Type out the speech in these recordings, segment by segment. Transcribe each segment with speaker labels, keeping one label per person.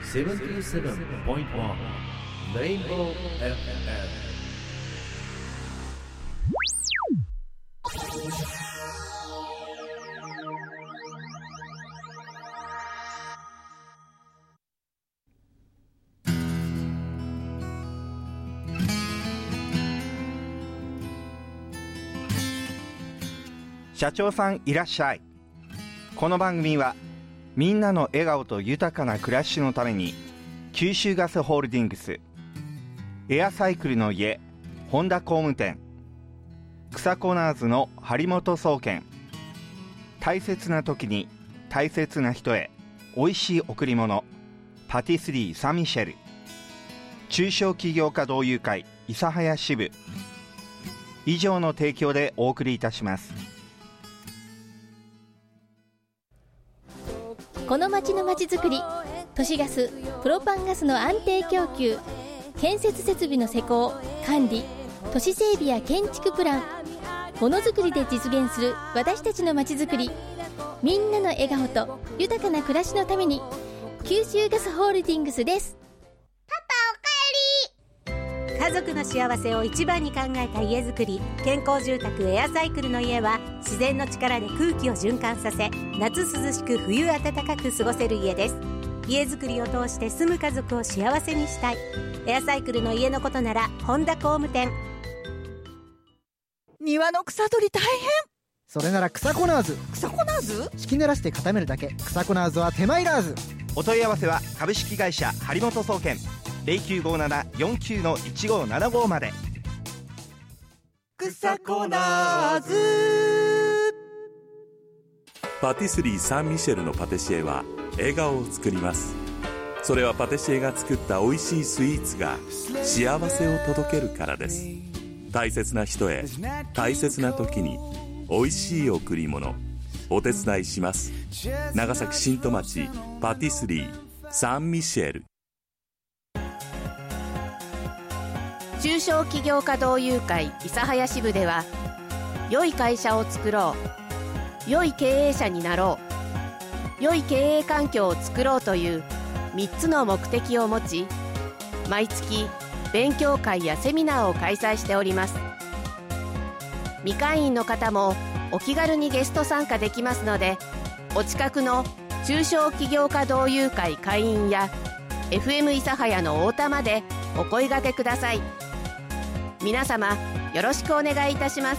Speaker 1: 77.1 Rainbow FM。
Speaker 2: 社長さんいらっしゃい。この番組はみんなの笑顔と豊かな暮らしのために九州ガスホールディングス、エアサイクルの家本田工務店、草コナーズの張本総研、大切な時に大切な人へおいしい贈り物パティスリーサンミシェル、中小企業家同友会諫早支部以上の提供でお送りいたします。
Speaker 3: この町のまちづくり、都市ガス、プロパンガスの安定供給、建設設備の施工、管理、都市整備や建築プラン、ものづくりで実現する私たちのまちづくり、みんなの笑顔と豊かな暮らしのために九州ガスホールディングスです。
Speaker 4: 家族の幸せを一番に考えた家づくり、健康住宅エアサイクルの家は自然の力で空気を循環させ、夏涼しく冬暖かく過ごせる家です。家づくりを通して住む家族を幸せにしたい。エアサイクルの家のことなら本田工務店。
Speaker 5: 庭の草取り大変。
Speaker 6: それなら草コナーズ。
Speaker 5: 草コナーズ？
Speaker 6: 敷き濡らして固めるだけ。草コナーズは手間いらず。
Speaker 2: お問い合わせは株式会社張本総研 0957-49-1575 まで。
Speaker 5: 草コナーズ。
Speaker 7: パティスリーサンミシェルのパティシエは笑顔を作ります。それはパティシエが作った美味しいスイーツが幸せを届けるからです。大切な人へ大切な時に美味しい贈り物、お手伝いします。長崎新戸町パティスリーサンミシェル。
Speaker 4: 中小企業家同友会諫早支部では、良い会社を作ろう、良い経営者になろう、良い経営環境を作ろうという3つの目的を持ち、毎月勉強会やセミナーを開催しております。未会員の方もお気軽にゲスト参加できますので、お近くの中小企業家同友会会員や FM 諫早の太田までお声掛けください。皆様よろしくお願いいたします。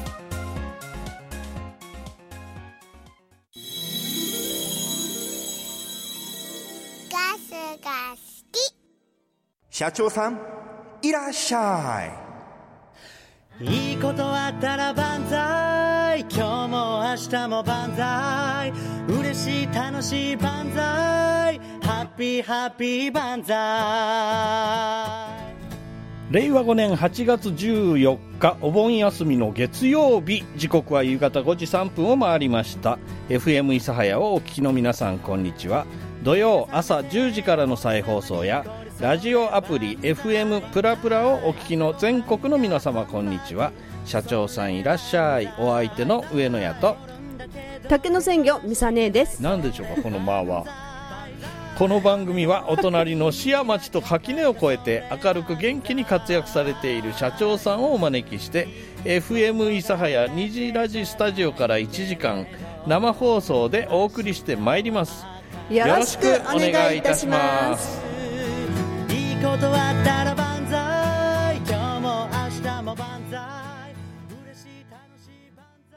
Speaker 8: ガスが好き。
Speaker 2: 社長さんいらっしゃ
Speaker 9: い。いいことあったら万歳、今日も明日も万歳、嬉しい楽しい万歳、ハッピーハッピー万歳。
Speaker 10: 令和5年8月14日お盆休みの月曜日、時刻は夕方5時3分を回りました。 FM 諫早をお聞きの皆さん、こんにちは。土曜朝10時からの再放送やラジオアプリ FM プラプラをお聞きの全国の皆様、こんにちは。社長さんいらっしゃい。お相手の上野屋と
Speaker 11: 竹の鮮魚みさねです。
Speaker 10: 何でしょうかこの間は。この番組はお隣の市や町と垣根を越えて明るく元気に活躍されている社長さんをお招きして、 FM 諫早虹ラジスタジオから1時間生放送でお送りしてまいります。
Speaker 11: よろしくお願いいたします。
Speaker 9: いいことあったら万歳、今日も明日も万歳、嬉しい楽しい万歳。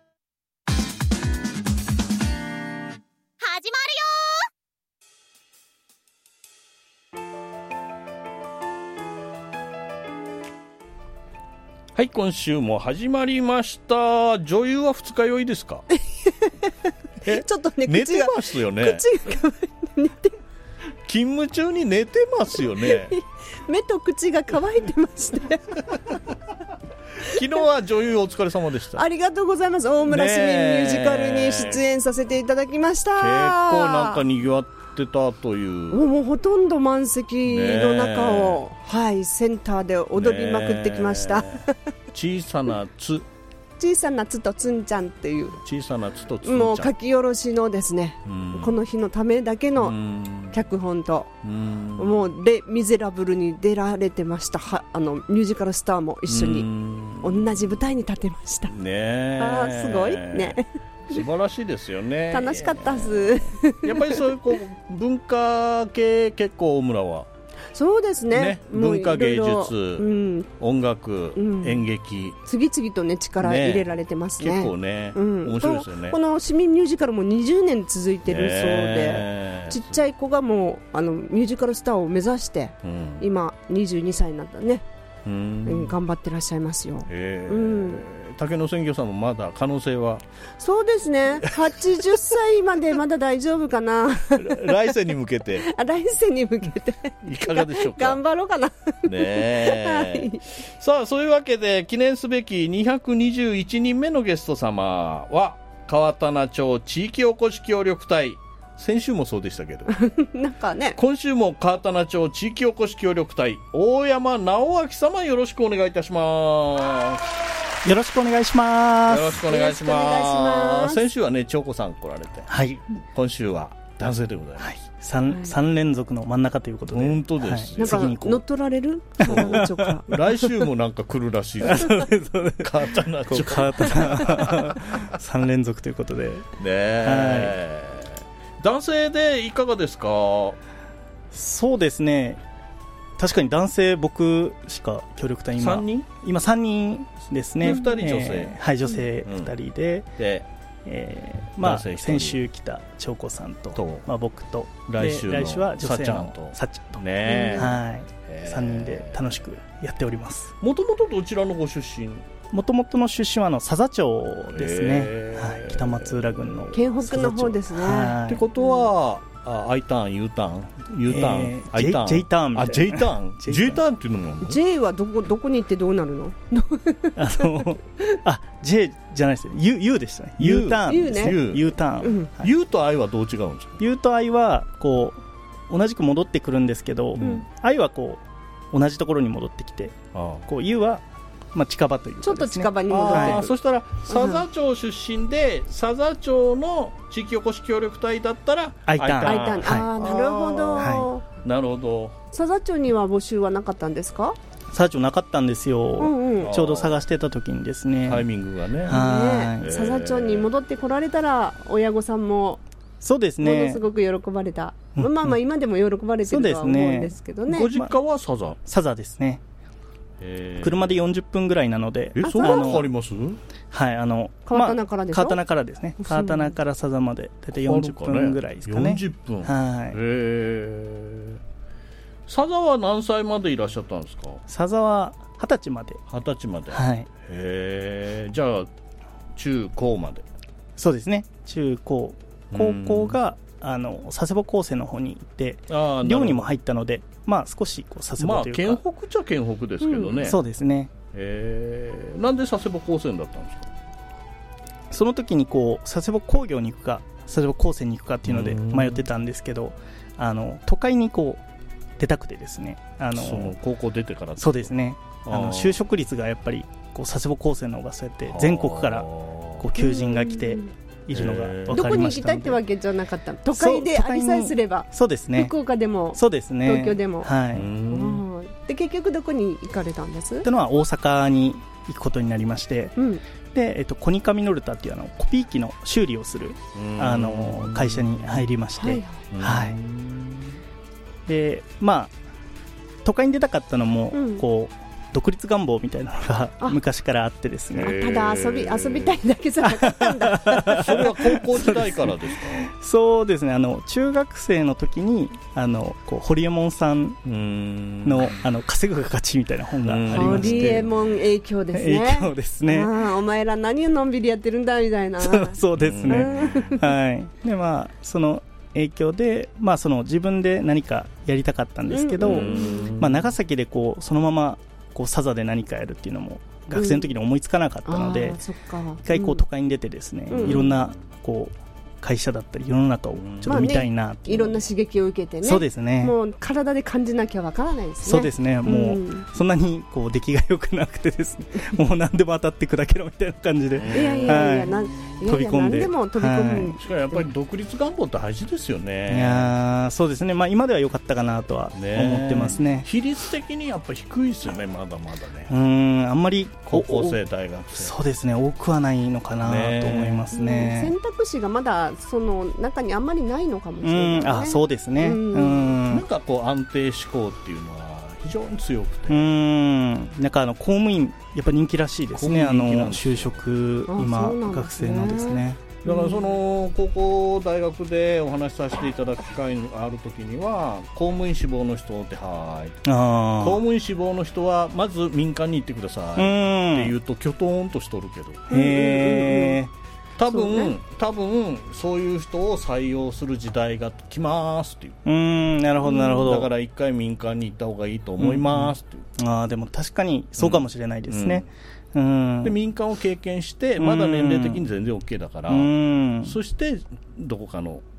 Speaker 8: 始まるよ。
Speaker 10: はい、今週も始まりました。女優は二日酔いですか？
Speaker 11: ちょっとね、
Speaker 10: 寝てますよね。
Speaker 11: 口が寝て、
Speaker 10: 勤務中に寝てますよね。
Speaker 11: 目と口が乾いてまして
Speaker 10: 昨日は女優お疲れ様でした。
Speaker 11: ありがとうございます。大村市民ミュージカルに出演させていただきました。
Speaker 10: 結構なんか賑わってたという。
Speaker 11: もうほとんど満席の中を、はい、センターで踊りまくってきました。
Speaker 10: 小さなつ
Speaker 11: とつんちゃんっていう、
Speaker 10: 小さなつとつんちゃん、
Speaker 11: もう書き下ろしのですね、この日のためだけの脚本ともうレ・ミゼラブルに出られてました。ミュージカルスターも一緒に同じ舞台に立てました
Speaker 10: ね。
Speaker 11: すごいね。
Speaker 10: 素晴らしいですよね。
Speaker 11: 楽しかったです。
Speaker 10: やっぱりそういう文化系結構大村は
Speaker 11: そうですね。
Speaker 10: 文化芸術、音楽、演劇
Speaker 11: 次々とね力入れられてますね。
Speaker 10: 結構ね、面白いですよね。
Speaker 11: この市民ミュージカルも20年続いてるそうで、ちっちゃい子がもうミュージカルスターを目指して、今22歳になったね、頑張ってらっしゃいますよ。
Speaker 10: 竹野鮮魚さんもまだ可能性は。
Speaker 11: そうですね、80歳までまだ大丈夫かな。
Speaker 10: 来世に向けて
Speaker 11: 来世に向けて
Speaker 10: いかがでしょうか。
Speaker 11: 頑張ろうかな
Speaker 10: ね、さあそういうわけで記念すべき221人目のゲスト様は川棚町地域おこし協力隊、先週もそうでしたけど
Speaker 11: なんかね、
Speaker 10: 今週も川棚町地域おこし協力隊大山直明様、よろしくお願いいたします。
Speaker 12: よろしくお願いします。
Speaker 10: よろしくお願いします。先週はね、長子さん来られて、
Speaker 12: はい、
Speaker 10: 今週は男性でございます。
Speaker 12: 3連続の真ん中ということで。
Speaker 10: 本当です。
Speaker 11: なんか乗っ取られる
Speaker 10: 来週もなんか来るらしいです。川棚町。
Speaker 12: 3連続ということで。
Speaker 10: ね、男性でいかがですか。
Speaker 12: そうですね、確かに男性僕しか協力隊今3人ですね。
Speaker 10: 2人女性、
Speaker 12: はい、女性2人で、先週来た長子さんと、僕と
Speaker 10: 来週は
Speaker 12: 女性のさっちゃんと、3人で楽しくやっております。
Speaker 10: もともとどちらのご出身。
Speaker 12: もともとの出身は佐々町ですね、北松浦郡の
Speaker 11: 県北の方ですね。
Speaker 10: ってことはI ターン U ターン U ターン I ターン
Speaker 12: J ターンみたいな。
Speaker 10: J ターン J ターンっていうのも
Speaker 11: J はどこに行ってどうなるの
Speaker 12: J じゃないですよ、 U でしたね。 U ターンですね。 U ターン、
Speaker 10: U と I はどう違うんですか。
Speaker 12: U と I はこう同じく戻ってくるんですけど、I はこう同じところに戻ってきて、こう U は近場という、
Speaker 11: ちょっと近場に戻ってくる。
Speaker 10: そしたら佐々町出身で、佐々町の地域おこし協力隊だったら
Speaker 12: I ター
Speaker 11: ン。なるほど、
Speaker 10: なるほど。
Speaker 11: 佐々町には募集はなかったんですか。
Speaker 12: 佐々町なかったんですよ、ちょうど探してた時にですね、
Speaker 10: タイミングがね。
Speaker 11: 佐々町に戻ってこられたら親御さんも
Speaker 12: そうですね、
Speaker 11: ものすごく喜ばれた。今でも喜ばれてるとは思うんですけどね。
Speaker 10: ご実家は佐
Speaker 12: 々ですね。車で40分ぐらいなので。
Speaker 10: そんなのかかります。
Speaker 11: はい、川棚からでしょ。
Speaker 12: 川棚からですね。川棚から佐々まで大体40分ぐらいですかね。
Speaker 10: 40分。佐々は何歳までいらっしゃったんですか。
Speaker 12: 佐々は20歳まで。
Speaker 10: 20歳まで。
Speaker 12: はい。
Speaker 10: じゃあ中高まで。
Speaker 12: そうですね。中高、高校が佐世保高専の方に行って寮にも入ったので、少し佐世保というか、
Speaker 10: 県北っちゃ県北ですけどね。
Speaker 12: そうですね。
Speaker 10: なんで佐世保高専だったんですか。
Speaker 12: その時に佐世保工業に行くか佐世保高専に行くかっていうので迷ってたんですけど、都会に出たくてですね、
Speaker 10: その高校出てから。
Speaker 12: そうですね、就職率がやっぱり佐世保高専の方がそうやって全国から求人が来ているのが分かりましたので。
Speaker 11: どこに行きたいってわけじゃなかった。都会でありさえすれば。
Speaker 12: そうですね。
Speaker 11: 福岡でも、
Speaker 12: そうですね、
Speaker 11: 東京でも。
Speaker 12: はい。
Speaker 11: で結局どこに行かれたんです？
Speaker 12: というのは大阪に行くことになりまして、でコニカミノルタっていうコピー機の修理をする会社に入りまして、はい。で都会に出たかったのも独立願望みたいなのが昔からあってですね。
Speaker 11: ただ遊びたいだけじゃなかったんだ。
Speaker 10: それは高校時代からですか。
Speaker 12: そうですね、中学生の時にホリエモンさんの稼ぐが勝ちみたいな本がありまして。ホ
Speaker 11: リエモン影響ですね。
Speaker 12: 影響ですね。
Speaker 11: お前ら何をのんびりやってるんだみたいな。
Speaker 12: そうですね。はい。でその影響で、その自分で何かやりたかったんですけど、長崎でそのまま佐々で何かやるっていうのも学生の時に思いつかなかったので、一回都会に出てですね、いろんな会社だったり世の中をちょっと見たいなっていう、
Speaker 11: いろんな刺激を受けてね。
Speaker 12: そうですね。
Speaker 11: もう体で感じなきゃわからないですね。
Speaker 12: そうですね。もうそんなにこう出来が良くなくてですね、もう何でも当たって砕けろみたいな感じで、
Speaker 11: いやいやいや、
Speaker 12: 飛び込んで、
Speaker 11: 何でも飛び込む。
Speaker 10: しかもやっぱり独立願望大事ですよね。
Speaker 12: いやそうですね。まあ今では良かったかなとは思ってますね。
Speaker 10: 比率的にやっぱり低いですよね、まだまだね。
Speaker 12: あんまり
Speaker 10: 高校生大学生。
Speaker 12: そうですね。多くはないのかなと思いますね。
Speaker 11: 選択肢がまだその中にあんまりないのかもしれない、ね。
Speaker 12: あ、そうですね。
Speaker 10: なんかこう安定志向っていうのは非常に強くて。
Speaker 12: なんか公務員やっぱ人気らしいですね。就職今学生のですね。
Speaker 10: だからその高校大学でお話しさせていただく機会があるときには、公務員志望の人って公務員志望の人はまず民間に行ってくださいって言うときょとんとしとるけど、多分そういう人を採用する時代が来ますっていう。
Speaker 12: なるほどなるほど。
Speaker 10: だから一回民間に行った方がいいと思いますっていう。
Speaker 12: でも確かにそうかもしれないですね。
Speaker 10: で民間を経験してまだ年齢的に全然 OK だから、そしてどこかの、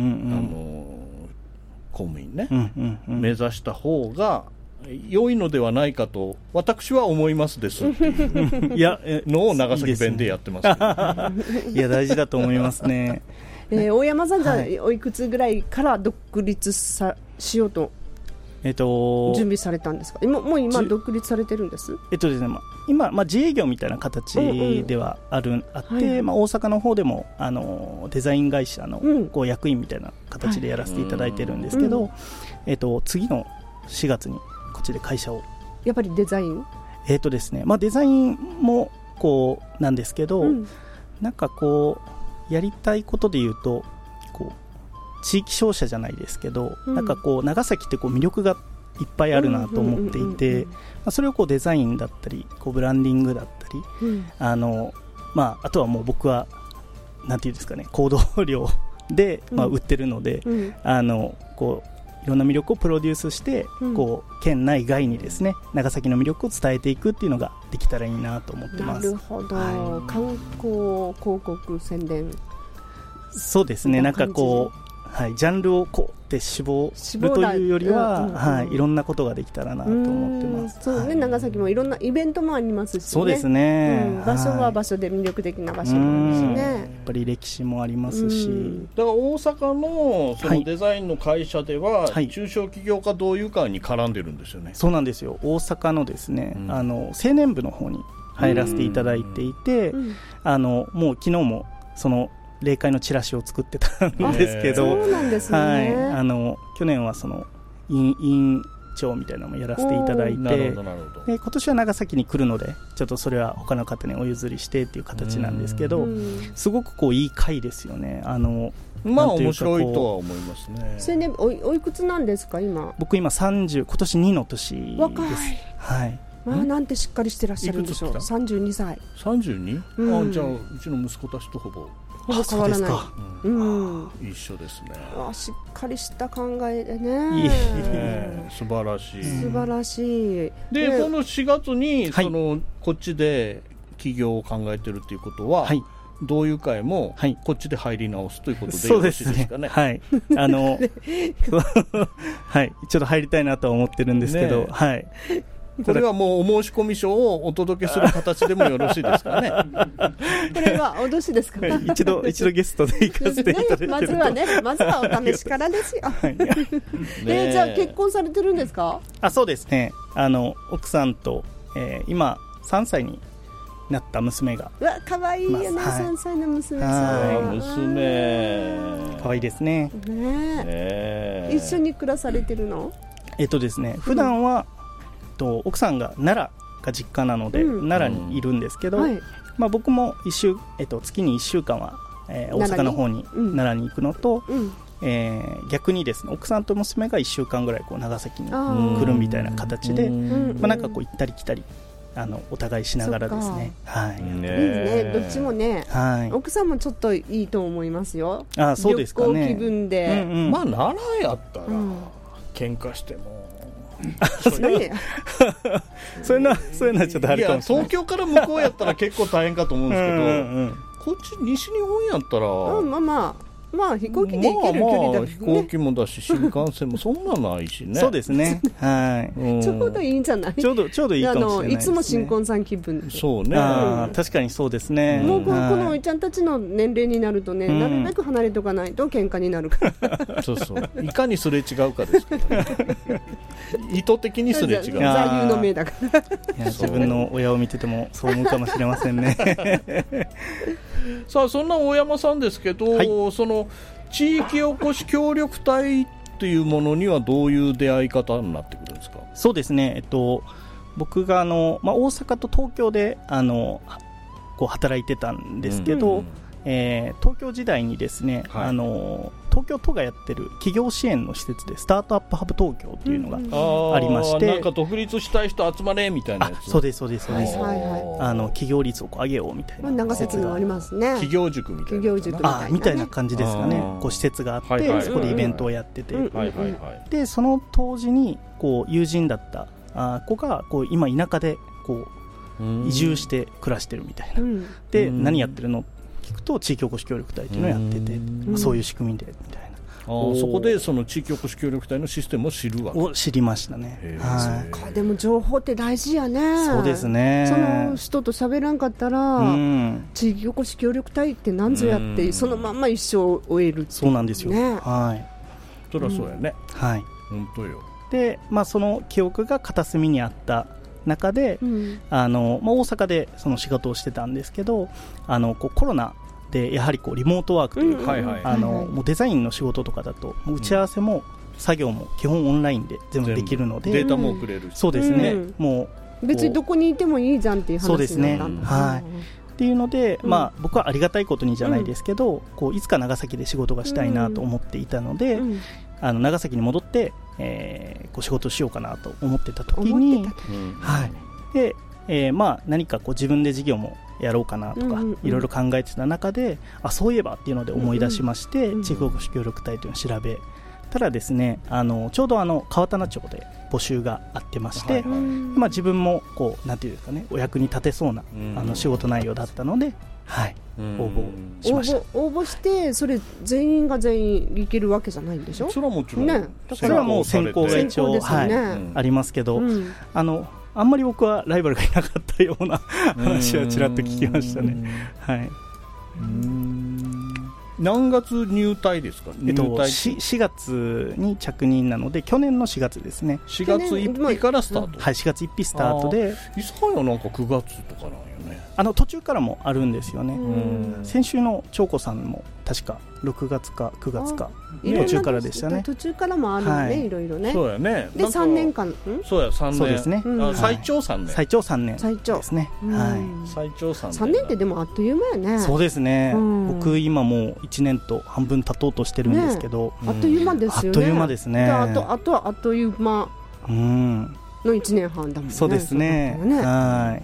Speaker 10: 公務員ね、目指した方が良いのではないかと私は思いますですっていういやのを長崎弁でやってます、
Speaker 12: いや大事だと思いますね。
Speaker 11: 大山さんじゃおいくつぐらいから独立しようと準備されたんですか。もう今独立されてるんです。
Speaker 12: ですね、今、自営業みたいな形ではあって、大阪の方でもデザイン会社のこう役員みたいな形でやらせていただいてるんですけど、次の4月にこっちで会社を
Speaker 11: やっぱりデザイン
Speaker 12: ですね、デザインもこうなんですけど、なんかこうやりたいことで言うとこう地域商社じゃないですけど、なんかこう長崎ってこう魅力がいっぱいあるなと思っていて、それをこうデザインだったりこうブランディングだったり、あとはもう僕はなんていうんですかね、行動量で売ってるので、こういろんな魅力をプロデュースして、こう県内外にですね長崎の魅力を伝えていくっていうのができたらいいなと思ってます。
Speaker 11: なるほど、観光広告宣伝。
Speaker 12: そうですね、なんかこうジャンルをこうって絞るというよりは、いろんなことができたらなと思ってます。
Speaker 11: そうね、長崎もいろんなイベントもありますしね。
Speaker 12: そうですね、
Speaker 11: 場所は場所で魅力的な場所もあるしね。
Speaker 12: やっぱり歴史もありますし、
Speaker 10: だから大阪のそのデザインの会社では、中小企業家同友会に絡んでるんですよね。
Speaker 12: そうなんですよ。大阪のですね、青年部の方に入らせていただいていて、もう昨日もその例会のチラシを作ってたんですけど、
Speaker 11: そうなんですね。
Speaker 12: 去年はその委員長みたいなのもやらせていただいて、で今年は長崎に来るのでちょっとそれは他の方にお譲りしてっていう形なんですけど、すごくこういい会ですよね。
Speaker 10: 面白いとは思いますね。
Speaker 11: それね、おいくつなんですか今。
Speaker 12: 僕今30、今年2の年です。
Speaker 11: 若い。
Speaker 12: はい。
Speaker 11: なんてしっかりしてらっしゃるんでしょう。32歳。
Speaker 10: 32？じゃあうちの息子たちとほぼ
Speaker 11: 変わらない。
Speaker 10: 一緒ですね。
Speaker 11: しっかりした考えでね。
Speaker 10: 素晴らしい。
Speaker 11: 素晴らしい。
Speaker 10: で、この4月にこっちで起業を考えてるっていうことは、同友会もこっちで入り直すということでよろしいですかね。
Speaker 12: はい。はい。ちょっと入りたいなとは思ってるんですけど、はい。
Speaker 10: これはもうお申し込み書をお届けする形でもよろしいですかね。
Speaker 11: これは脅しですかね。
Speaker 12: 一度ゲストで行かせていただいてる
Speaker 11: まずはお試しからですよ。じゃあ結婚されてるんですか。
Speaker 12: そうですね。奥さんと、今3歳になった娘が。
Speaker 11: 可愛いよね、3歳の娘さん。
Speaker 10: 娘
Speaker 12: 可愛いですね。
Speaker 11: 一緒に暮らされてるの。
Speaker 12: ですね、普段は奥さんが奈良が実家なので、奈良にいるんですけど、僕も月に1週間は、大阪の方に奈良に行くのと、逆にですね、奥さんと娘が1週間ぐらいこう長崎に来るみたいな形で、なんかこう行ったり来たりお互いしながらですね。
Speaker 11: いいね、どっちもね。奥さんもちょっといいと思いますよ。
Speaker 12: そうですかね。
Speaker 11: 旅行気分で。
Speaker 10: 奈良やったら喧嘩しても。
Speaker 12: そういうのはちょっとあるかもしれない。
Speaker 10: 東京から向こうやったら結構大変かと思うんですけど、こっち西日本やったら
Speaker 11: まあ飛行機で行ける距離だけどね、
Speaker 10: 飛行機もだし新幹線もそんなないしね
Speaker 12: そうですねはい、
Speaker 11: ちょうどいいんじゃない、
Speaker 12: ちょうどいいかもしれないですね。
Speaker 11: いつも新婚さん気分で、
Speaker 10: そうね、
Speaker 12: 確かにそうですね。
Speaker 11: もうこのおいちゃんたちの年齢になるとね、なるべく離れておかないと喧嘩になるから
Speaker 10: そうそういかにすれ違うかですけど、ね、意図的にすれ違う、
Speaker 11: 座右の銘だから
Speaker 12: いや自分の親を見ててもそう思うかもしれませんね
Speaker 10: さあそんな大山さんですけど、はい、その地域おこし協力隊っていうものにはどういう出会い方になってくるんですか？
Speaker 12: そうですね、僕が大阪と東京でこう働いてたんですけど、東京時代にですね、はい、東京都がやってる企業支援の施設でスタートアップハブ東京っていうのがありまして、
Speaker 10: なんか独立したい人集まれみたいなやつ。
Speaker 12: そうですそうですそうです、はいはい、企業率を上げようみたいな、
Speaker 11: 長崎にもありますね、
Speaker 10: 企業塾みたいな、
Speaker 12: みたいな感じですかね。こう施設があって、はいはいはい、そこでイベントをやってて、でその当時にこう友人だった子がこう今田舎でこう移住して暮らしてるみたいな、で何やってるの聞くと地域おこし協力隊っていうのをやってて、そういう仕組みでみたいな、
Speaker 10: そこでその地域おこし協力隊のシステムを知るわけ
Speaker 12: を知りましたね。
Speaker 11: そうか、でも情報って大事やね。
Speaker 12: そうですね、
Speaker 11: その人と喋らんかったら、地域おこし協力隊って何ぞやって、そのまんま一生を終えるって、
Speaker 12: そうなんですよ、
Speaker 11: ね、
Speaker 12: はい、
Speaker 10: そりゃそうやね、
Speaker 12: はい、
Speaker 10: 本当よ。
Speaker 12: で、その記憶が片隅にあった中で、大阪でその仕事をしてたんですけど、こうコロナでやはりこうリモートワークというか、もうデザインの仕事とかだと打ち合わせも作業も基本オンラインで全部できるので、
Speaker 10: データも送れるし、
Speaker 12: そうですね、も
Speaker 11: う別にどこにいてもいいじゃんっていう話になったんだ。
Speaker 12: そうですね、はい、っていうので、僕はありがたいことにじゃないですけど、こういつか長崎で仕事がしたいなと思っていたので、長崎に戻って、こう仕事しようかなと思ってた時に、はい、で、何かこう自分で事業もやろうかなとかいろいろ考えてた中で、そういえばっていうので思い出しまして、地域おこし協力隊というのを調べたらですね、ちょうど川棚町で募集があってまして、自分もこうなんていうんですかね、お役に立てそうな仕事内容だったので、はい、応募しました。
Speaker 11: 応募してそれ全員が全員いけるわけじゃないんでしょ？
Speaker 10: それはもちろん、
Speaker 11: ね、
Speaker 12: それはもう選考が一応、ありますけど、あんまり僕はライバルがいなかったような話はちらっと聞きましたね。はい。
Speaker 10: 何月入隊ですか
Speaker 12: ？4月に着任なので、去年の4月ですね。
Speaker 10: 4月1日からスタート。
Speaker 12: はい、4月1日スタートで。
Speaker 10: いさやなんか9月とかなんよね。
Speaker 12: 途中からもあるんですよね。先週の長子さんも確か6月か9月か途中からでしたね。
Speaker 11: 途中からもあるよね、いろいろね。
Speaker 10: そうやね。
Speaker 11: で3年間、
Speaker 10: そうや3年。
Speaker 12: そうですね。
Speaker 10: 最長3年。
Speaker 12: 最長3年ですね。はい。
Speaker 10: 最長3年。
Speaker 11: 3年ってでもあっという間やね。
Speaker 12: そうですね。僕今もう1年と半分経とうとしてるんですけど、
Speaker 11: あっという間ですよね。
Speaker 12: あっという間ですね。
Speaker 11: あとはあっという間の1年半だもんね。
Speaker 12: そうですね。はい。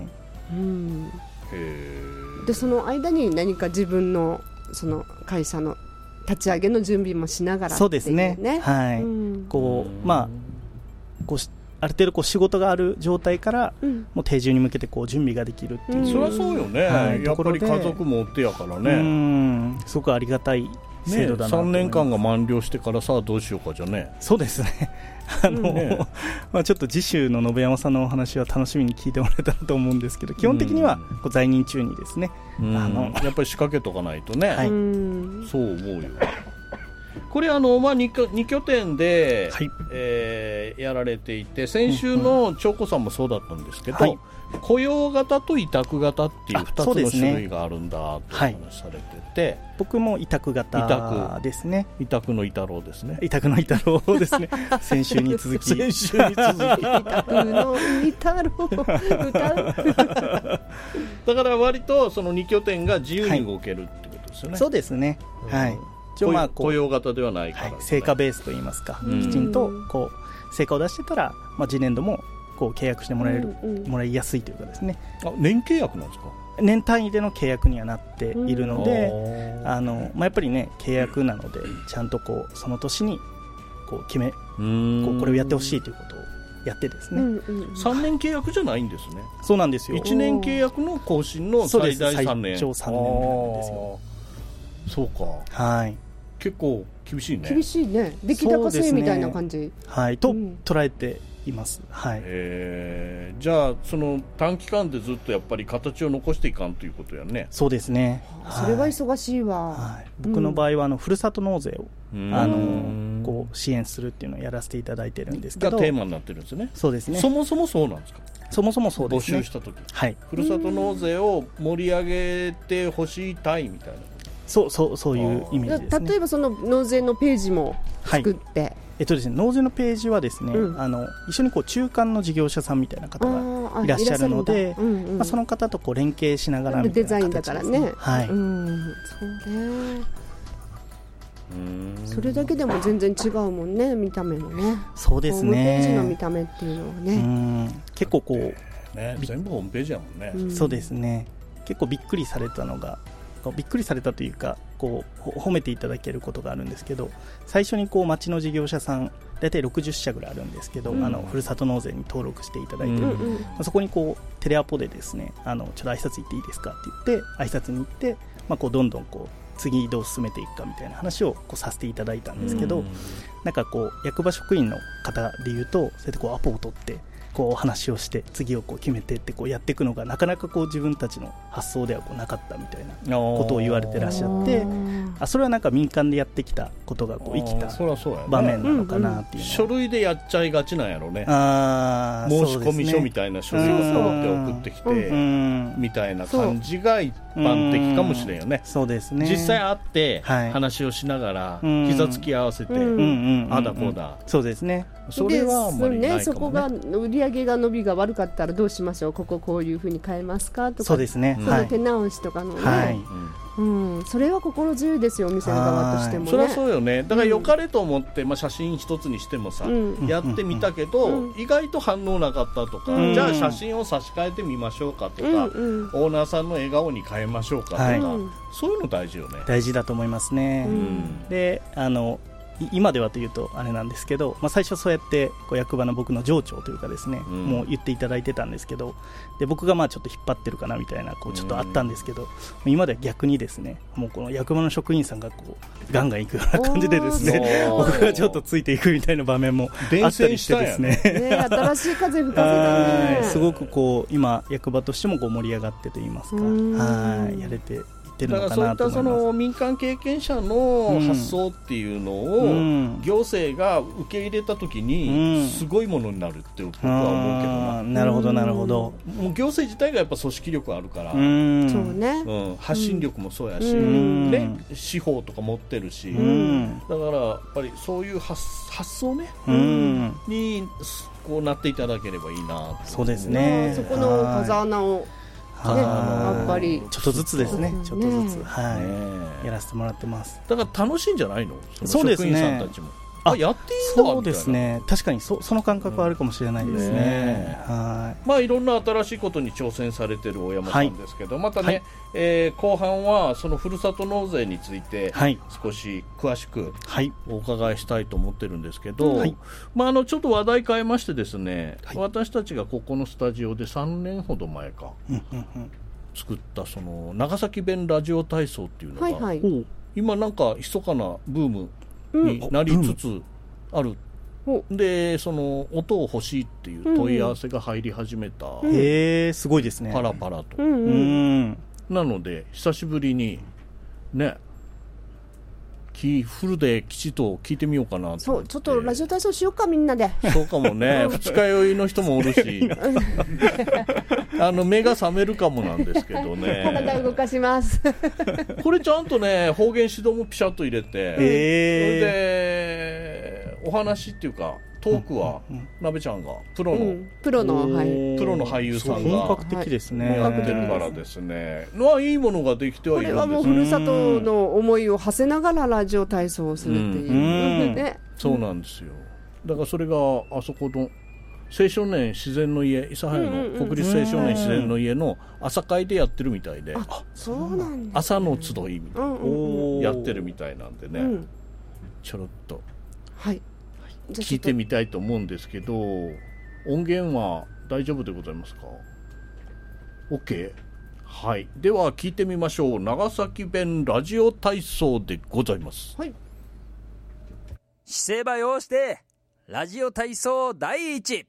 Speaker 11: でその間に何か自分のその会社の立ち上げの準備もしながら、
Speaker 12: そうですね、はい、こうある程度こう仕事がある状態から、もう定住に向けてこう準備ができるっていう、
Speaker 10: そりゃそうよね、やっぱり家族もおってやからね、
Speaker 12: すごくありがたい制度だなと
Speaker 10: 3年間が満了してからさあどうしようかじゃね。
Speaker 12: そうですねちょっと次週の信山さんのお話は楽しみに聞いてもらえたらと思うんですけど、基本的にはこう在任中にですね、
Speaker 10: やっぱり仕掛けとかないとね、
Speaker 12: はい、
Speaker 10: そう思うよ。これ2拠点で、やられていて、先週の長子さんもそうだったんですけど、雇用型と委託型っていう2つの種類があるんだとお話されてて、
Speaker 12: 僕も委託型ですね。
Speaker 10: 委託の伊太郎ですね。
Speaker 12: 委託の伊太郎ですね。先週に続き
Speaker 10: 委託
Speaker 11: の伊太郎
Speaker 10: だから割とその2拠点が自由に動けるってことですよね。
Speaker 12: そうですね、はい。
Speaker 10: 雇用型ではないから、
Speaker 12: 成果ベースといいますか、きちんとこう成果を出してたら、次年度もこう契約してもらいやすいというかですね。
Speaker 10: 年契約なんですか？
Speaker 12: 年単位での契約にはなっているので、やっぱりね、契約なのでちゃんとこうその年にこう決め、これをやってほしいということをやってですね、
Speaker 10: 3年契約じゃないんですね。
Speaker 12: そうなんですよ。
Speaker 10: 1年契約の更新の最大3年。
Speaker 12: 最長3年なんですよ。
Speaker 10: そうか。
Speaker 12: はい。
Speaker 10: 結構厳しいね。
Speaker 11: 厳しいね。出来高制みたいな感じ、
Speaker 12: はいと、捉えています。はい。
Speaker 10: じゃあその短期間でずっとやっぱり形を残していかんということやね。
Speaker 12: そうですね。
Speaker 11: それは忙しいわ。
Speaker 12: はい、僕の場合はふるさと納税をこう支援するっていうのをやらせていただいてるんですけど。
Speaker 10: がテーマになってるんですね。
Speaker 12: そうですね。
Speaker 10: そもそもそうなんですか。
Speaker 12: そもそもそうですね。
Speaker 10: 募集した時、
Speaker 12: はい、
Speaker 10: ふるさと納税を盛り上げてほしいたいみたいな。
Speaker 12: そういうイメージですね。
Speaker 11: 例えばその納税のページも作って、
Speaker 12: ですね、納税のページはですね、一緒にこう中間の事業者さんみたいな方がいらっしゃるので、その方とこう連携しながらみたいな形ですね。デザインだからね。はい。
Speaker 11: そうね。それだけでも全然違うもんね、見た目もね。
Speaker 12: そうですね。
Speaker 11: ホームページの見た目っていうのはね。
Speaker 12: 結構こう、
Speaker 10: 全部ホームページやもんね。
Speaker 12: そうですね。結構びっくりされたのが。びっくりされたというかこう褒めていただけることがあるんですけど、最初にこう町の事業者さん大体60社ぐらいあるんですけど、ふるさと納税に登録していただいて、そこにこうテレアポでですね、ちょっと挨拶行っていいですかって言って挨拶に行って、こうどんどんこう次どう進めていくかみたいな話をこうさせていただいたんですけど、なんかこう役場職員の方でいうとそうやってこうアポを取ってこう話をして次をこう決めてってこうやっていくのがなかなかこう自分たちの発想ではこうなかったみたいなことを言われてらっしゃって、それはなんか民間でやってきたことがこう生きた場面なのかなっていう、
Speaker 10: 書類でやっちゃいがちなんやろね。申し込み書みたいな書類を取って送ってきてみたいな感じが一般的かもしれんよね。
Speaker 12: そうですね。
Speaker 10: 実際会って話をしながら膝つき合わせてあだこうだ。
Speaker 12: そうですね。
Speaker 10: それはあんまりないかもね。
Speaker 11: そこが売上が伸びが悪かったらどうしましょう、こういうふうに変えますかとか、
Speaker 12: そうですね、
Speaker 11: その手直しとかのね、それは心強いですよ、お店の側としてもね。
Speaker 10: それはそうよね。だから良かれと思って、写真一つにしてもさ、やってみたけど、意外と反応なかったとか、じゃあ写真を差し替えてみましょうかとか、オーナーさんの笑顔に変えましょうかとか、そういうの大事よね。
Speaker 12: 大事だと思いますね。で今ではというとあれなんですけど、最初そうやってこう役場の僕の上長というかですね、もう言っていただいてたんですけど、で僕がちょっと引っ張ってるかなみたいなこうちょっとあったんですけど、今では逆にですね、もうこの役場の職員さんがこうガンガン行くような感じでですね、僕がちょっとついていくみたいな場面もあったりしてですね、
Speaker 11: 新しい風吹かせたね。
Speaker 12: すごくこう今役場としてもこう盛り上がってと言いますか、やれてだ
Speaker 10: からそういったその民間経験者の発想っていうのを行政が受け入れたときにすごいものになるって僕は思うけどな。
Speaker 12: なるほどなるほど。
Speaker 10: もう行政自体がやっぱ組織力あるから、
Speaker 11: そうね、
Speaker 10: 発信力もそうやし、ね、司法とか持ってるし、だからやっぱりそういう発想ねにこうなっていただければいいな。
Speaker 12: そうですね。
Speaker 11: そこの風穴をやっぱり
Speaker 12: ちょっとずつですね、ちょっとずつやらせてもらってます。
Speaker 10: だから楽しいんじゃないの？
Speaker 12: そうですね。
Speaker 10: 職員さんたちもやっていいんだ
Speaker 12: そうですね。確かにその感覚はあるかもしれないですね。
Speaker 10: いろんな新しいことに挑戦されてる大山さんですけど、またね、後半はそのふるさと納税について少し詳しくお伺いしたいと思ってるんですけど、ちょっと話題変えましてですね、私たちがここのスタジオで3年ほど前か作ったその長崎弁ラジオ体操っていうのが今なんか密かなブームになりつつある。でその音を欲しいっていう問い合わせが入り始めた。
Speaker 12: すごいですね。
Speaker 10: パラパラと。なので久しぶりにね、フルできちっと聞いてみようかなと。
Speaker 11: そうちょっとラジオ体操しようかみんなで。
Speaker 10: そうかもね。二日酔いの人もおるし目が覚めるかもなんですけどね。
Speaker 11: 体動かします
Speaker 10: これちゃんとね方言指導もピシャッと入れて、それでお話っていうかトークはなべちゃんがプロの俳優さんが
Speaker 12: 本格的ですね。
Speaker 10: やってるからですね。いいものができてはいるんです。
Speaker 11: これはもうふるさとの思いを馳せながらラジオ体操をするっていうね。
Speaker 10: そうなんですよ。だからそれがあそこの青少年自然の家、諫早の国立青少年自然の家の朝会でやってるみたいで、
Speaker 11: そうなんだ。
Speaker 10: 朝の集いみたいなやってるみたいなんでね、ちょろっと聞いてみたいと思うんですけど、音源は大丈夫でございますか？ OK。 はい、では聞いてみましょう。長崎弁ラジオ体操でございます。
Speaker 13: 姿勢ば要してラジオ体操第一。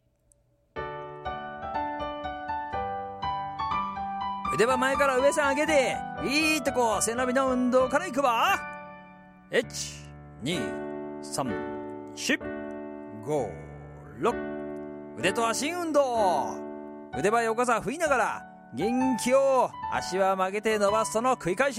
Speaker 13: 腕は前から上さん上げていいとこ背伸びの運動からいくば。 1,2,3,4,5,6 腕と足運動。腕は横さ振りながら元気を足は曲げて伸ばすとの繰り返し。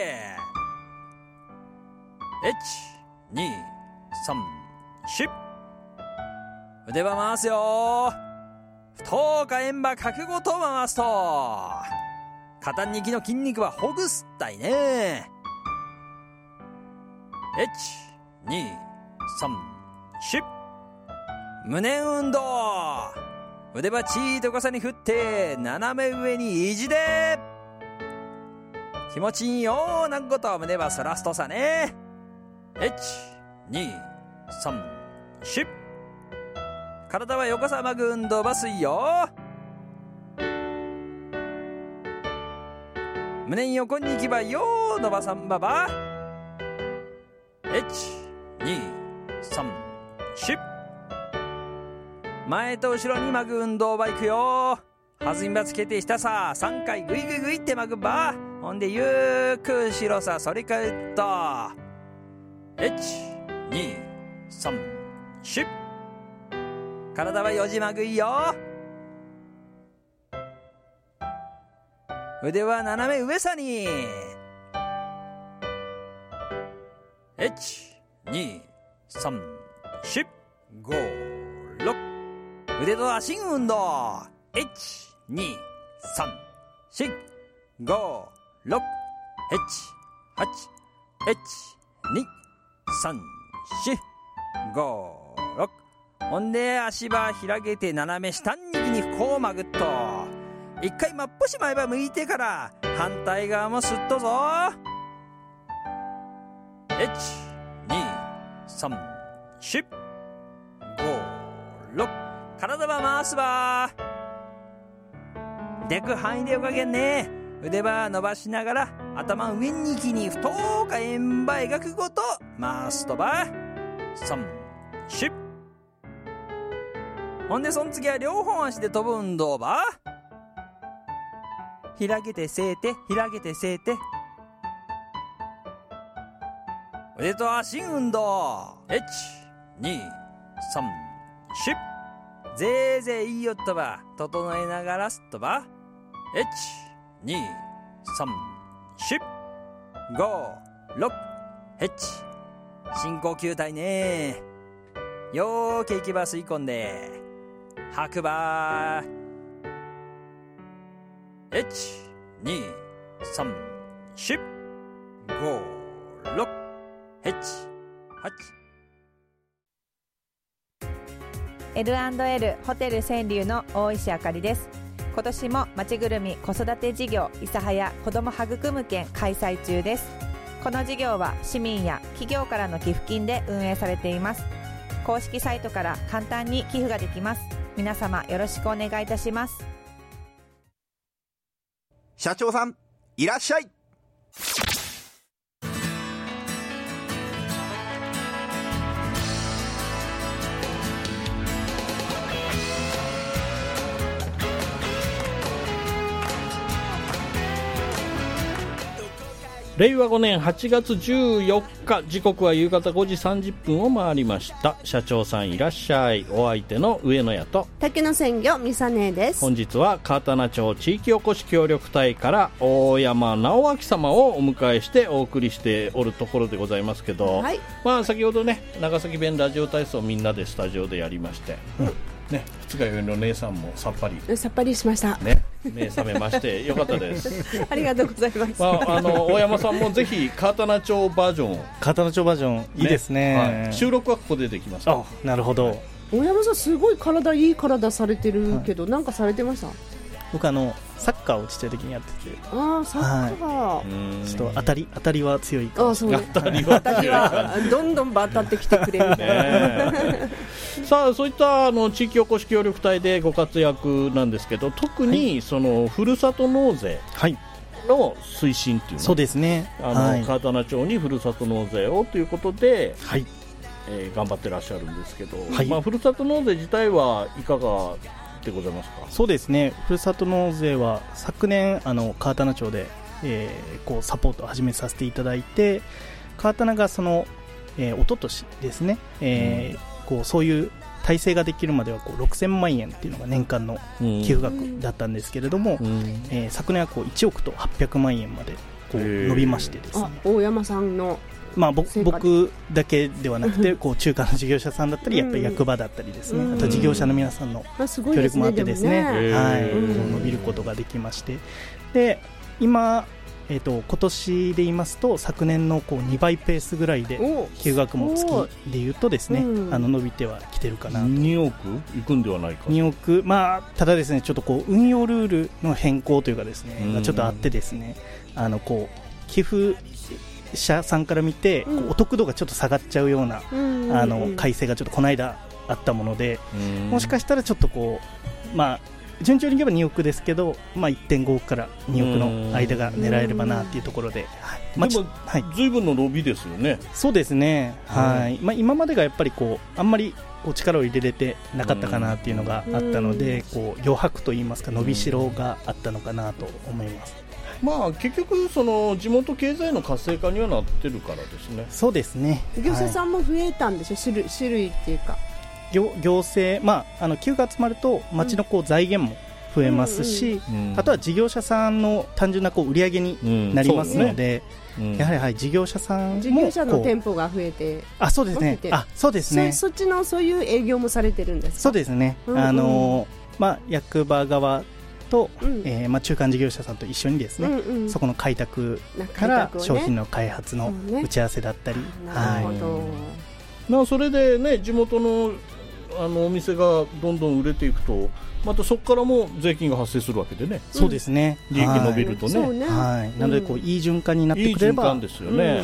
Speaker 13: 1,2,3,4 腕は回すよ。太か円ば角ごと回すと肩にきの筋肉はほぐすったいね。 1,2,3,4 胸運動。腕はチーと重ね振って斜め上に意地で気持ちいいよ。なんこと胸は反らすとさね。 1,2,3,4 体は横さまぐ運動ばすいよ。胸に横に行きばよー伸ばさんばば。 1,2,3,4 前と後ろにまぐ運動ばいくよ。弾みばつけて下さ3回グイグイグイってまぐば。ほんでゆっくり後ろさ反り返った。 1,2,3,4 体はよじまぐいよ。腕は斜め上さに。 1,2,3,4,5,6 腕と足運動。 1,2,3,4,5,6 ほんで足ば開けて斜め下にこうまぐっと一回まっぽし前ば向いてから反対側もすっとぞ。 1,2,3,4,5,6 体ば回すば。でく範囲でおかげんね。腕ば伸ばしながら頭上にきに太か円ば描くごと回すとば。3,4 ほんでそん次は両本足で飛ぶ運動ば。開けてせいて開けてせいて腕と足運動。 1,2,3,4 ぜいぜいいいよっとば整えながらすっとば。 1,2,3,4,5,6 深呼吸体ね。よーけいきば吸い込んで吐くば。
Speaker 14: 1,2,3,4,5,6,7,8 L&L ホテル川柳の大石あかりです。今年もまちぐるみ子育て事業諫早子ども育む券開催中です。この事業は市民や企業からの寄付金で運営されています。公式サイトから簡単に寄付ができます。皆様よろしくお願いいたします。
Speaker 2: 社長さんいらっしゃい。
Speaker 10: 令和5年8月14日時刻は夕方5時30分を回りました。社長さんいらっしゃい。お相手の上野屋と
Speaker 11: 竹野鮮魚みさねです。
Speaker 10: 本日は川棚町地域おこし協力隊から大山直明様をお迎えしてお送りしておるところでございますけど、はい、まあ先ほどね長崎弁ラジオ体操みんなでスタジオでやりまして、ね、二日酔いの姉さんもさっぱり
Speaker 11: しました
Speaker 10: ね。目覚めましてよかったです
Speaker 11: ありがとうございます、
Speaker 10: 大山さんもぜひ川棚町バージョン
Speaker 12: いいですね、
Speaker 10: はい、収録はここでできます。
Speaker 12: あ、なるほど。
Speaker 11: 大山さんすごいいい体されてるけど、なんかされてました？
Speaker 12: 僕サッカーをちっちゃい時にやってて、
Speaker 11: サッカー、
Speaker 12: はい、ちょっと当たりは強いかもしれない。
Speaker 10: 当たりは
Speaker 11: どんどん当たってきてくれる
Speaker 10: さあそういった地域おこし協力隊でご活躍なんですけど、特にそのふるさと納税の推進っていうの、
Speaker 12: そうですね、
Speaker 10: 川棚町にふるさと納税をということで、 頑張ってらっしゃるんですけど、
Speaker 12: はい、
Speaker 10: ふるさと納税自体はいかがでございますか？
Speaker 12: そうですね、ふるさと納税は昨年川棚町で、こうサポートを始めさせていただいて、川棚がその、一昨年ですね、こうそういう体制ができるまではこう6000万円っていうのが年間の寄付額だったんですけれども、昨年はこう1億と800万円までこう伸びましてですね、
Speaker 11: 大山さんの
Speaker 12: 僕だけではなくてこう中間の事業者さんだったりやっぱり役場だったりですね、あと事業者の皆さんの協力もあってですね、伸びることができまして、で今今年で言いますと昨年のこう2倍ペースぐらいで寄付額も月でいうとですね、伸びてはきてるかなと。
Speaker 10: 2億いくんではないか。
Speaker 12: 2億、ただですねちょっとこう運用ルールの変更というかですね、ちょっとあってですね、こう寄付者さんから見て、こうお得度がちょっと下がっちゃうような、改正がちょっとこの間あったもので、もしかしたらちょっとこう順調にいけば2億ですけど、1.5 億から2億の間が狙えればなというところで、
Speaker 10: でも随分の伸びですよね。
Speaker 12: そうですね、今までがやっぱりこうあんまりこう力を入れれてなかったかなっていうのがあったので、こう余白といいますか伸びしろがあったのかなと思います。
Speaker 10: 結局その地元経済の活性化にはなってるからですね。
Speaker 12: そうですね、
Speaker 11: 業者さんも増えたんでしょ、種類っていうか
Speaker 12: 行政、寄付が集まると町のこう財源も増えますし、あとは事業者さんの単純なこう売り上げになりますので、やはり事業者さんも
Speaker 11: 事業者の店舗が増えて、
Speaker 12: そうですね、そうですね、
Speaker 11: そっちのそういう営業もされてるんですか？
Speaker 12: そうですね、役場側と、中間事業者さんと一緒にですね、そこの開拓から商品の開発の打ち合わせだったり、
Speaker 11: なるほど、
Speaker 10: それでね地元のお店がどんどん売れていくと、またそこからも税金が発生するわけでね。
Speaker 12: そうですね、
Speaker 10: 利益伸びるとね、
Speaker 12: なのでこういい循環になってくれば、
Speaker 10: いい循環ですよね。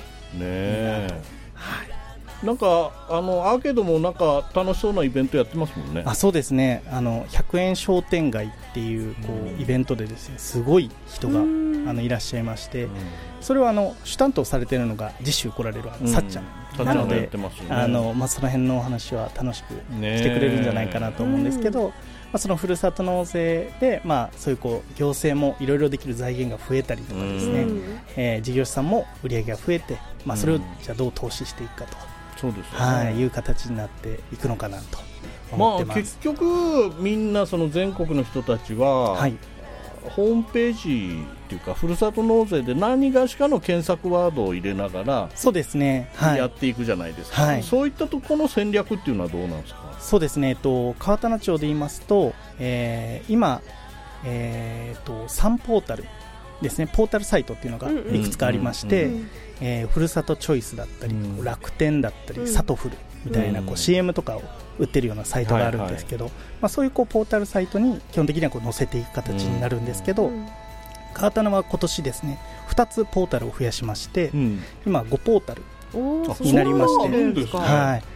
Speaker 10: なんかアーケードもなんか楽しそうなイベントやってますもんね。
Speaker 12: そうですね、100円商店街っていうこうイベントでですね、すごい人がいらっしゃいまして、それは主担当されているのが次週来られるさっちゃんなので、その辺のお話は楽しくしてくれるんじゃないかなと思うんですけど、そのふるさと納税で、そういうこう行政もいろいろできる財源が増えたりとかですね、事業者さんも売り上げが増えて、それをじゃあどう投資していくかと、
Speaker 10: そうですよね、
Speaker 12: いう形になっていくのかなと思ってます。
Speaker 10: 結局みんなその全国の人たちは、ホームページっていうかふるさと納税で何がしかの検索ワードを入れながら、
Speaker 12: そうですね、
Speaker 10: やっていくじゃないですか、そういったところの戦略っていうのはどうなんですか？
Speaker 12: そうですね、川棚町で言いますと、今、3ポータルですね、ポータルサイトっていうのがいくつかありまして、ふるさとチョイスだったり、楽天だったり、サトフルみたいなこう CM とかを売ってるようなサイトがあるんですけど、そういうこうポータルサイトに基本的にはこう載せていく形になるんですけど、川棚は今年ですね2つポータルを増やしまして、今5ポータルになりまして、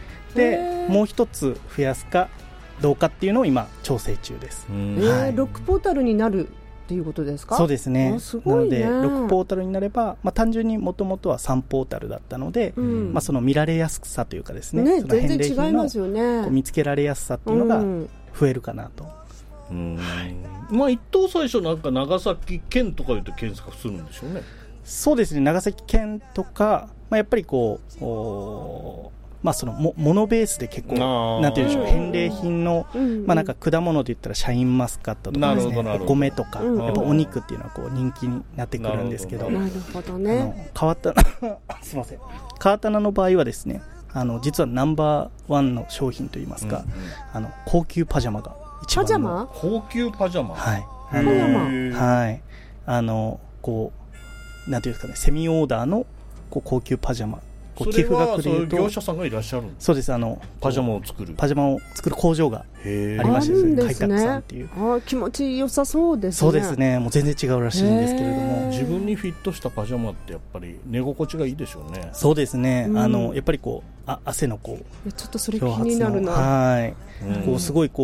Speaker 12: でもう一つ増やすかどうかっていうのを今調整中です。
Speaker 11: 6ポータルになるっていうことですか？
Speaker 12: そうですね、
Speaker 11: すごいね。
Speaker 12: なので6ポータルになれば、単純にもともとは3ポータルだったので、その見られやすさというかですね、その返礼品の見つけられやすさっていうのが増えるかなと。
Speaker 10: 一等最初なんか長崎県とかいうと検索するんでしょうね。
Speaker 12: そうですね、長崎県とか、やっぱりこうそのモノベースで結構なんていうんでしょう、返礼品の、なんか果物で言ったらシャインマスカットとかですね、お米とか、やっぱお肉っていうのはこう人気になってくるんですけど、
Speaker 11: なるほどね。
Speaker 12: すいません、川棚の場合はですね、実はナンバーワンの商品といいますか、高級パジャマが一番の
Speaker 10: 高級パジャマ、
Speaker 12: こうなんていうんですかね、セミオーダーのこう高級パジャマ、
Speaker 10: 寄付額でいうと業者さんがいらっしゃるんですか？
Speaker 12: そうです、
Speaker 10: パジャマを作る
Speaker 12: 工場がありましてですね、開拓さんっていう。
Speaker 11: 気持ち良さそうですね。
Speaker 12: そうですね、もう全然違うらしいんですけれども、
Speaker 10: 自分にフィットしたパジャマってやっぱり寝心地がいいでしょうね。
Speaker 12: そうですね、やっぱりこう汗のこう
Speaker 11: ちょっとそれ気になるな。
Speaker 12: こうすごいこう基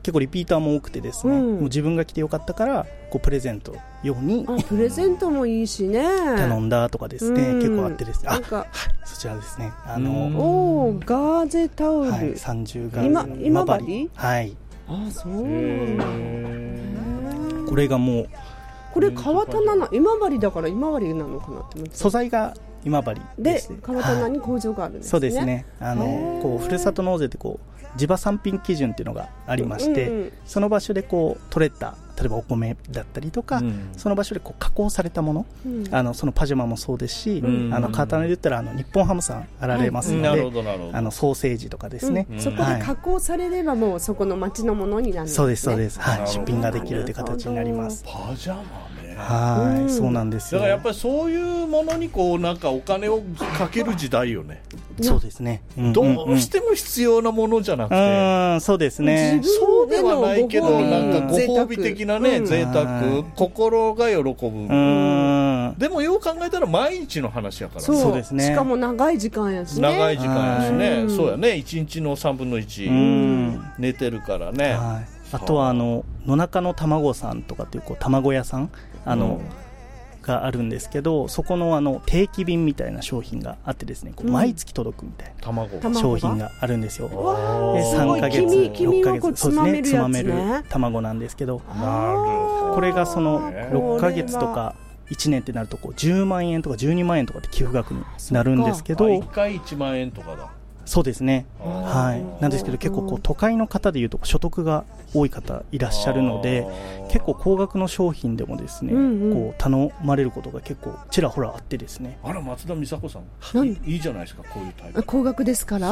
Speaker 12: 結構リピーターも多くてですね、もう自分が来てよかったからこうプレゼント用に
Speaker 11: プレゼントもいいしね、
Speaker 12: 頼んだとかですね、結構あってですね、はい、そちらですね、
Speaker 11: ガーゼタオル、
Speaker 12: はい、30ガーゼ
Speaker 11: 今治、
Speaker 12: はい、
Speaker 11: そうなんだ。
Speaker 12: これがもう
Speaker 11: これ川棚の今治だから今治なのかなって思って、
Speaker 12: 素材が今治で
Speaker 11: 川棚に工場があるんですね。
Speaker 12: そうですね、こうふるさと納税ってこう地場産品基準っていうのがありまして、その場所でこう取れた例えばお米だったりとか、その場所でこう加工されたもの、そのパジャマもそうですし、川棚で言ったら日本ハムさんあられますので、ソーセージとかですね、
Speaker 11: そこで加工されればもうそこの町のものになるんですね。
Speaker 12: そうですそうです、はい、出品ができるという形になります。
Speaker 10: パジャマね、
Speaker 12: はい、そうなんですよ。
Speaker 10: だからやっぱりそういうものにこうなんかお金をかける時代よね。
Speaker 12: そうですね、
Speaker 10: どうしても必要なものじゃなくて、
Speaker 12: そうですね、
Speaker 10: そうではないけどなんかご褒美的なね、贅沢、心が喜ぶ。でもよう考えたら毎日の話やから。
Speaker 11: そうですね、しかも長い時間やしね。
Speaker 10: 長い時間やしね、そうやね、1日の3分の1寝てるからね。
Speaker 12: あとは野中の卵さんとかっていう卵屋さんがあるんですけど、そこの定期便みたいな商品があってですね、毎月届くみたいな商品があるんですよ。3ヶ月6ヶ月そうですね、つまめる卵なんですけど、これがその6ヶ月とか1年ってなるとこう10万円とか12万円とかって寄付額になるんですけど、
Speaker 10: 1回1万円とかだ。
Speaker 12: そうですね、はい、なんですけど結構こう都会の方でいうと所得が多い方いらっしゃるので、結構高額の商品でもですね、こう頼まれることが結構ちらほらあってですね。
Speaker 10: あら、松田美佐子さん、いいじゃないですか、こういうタイプ。
Speaker 11: 高額ですから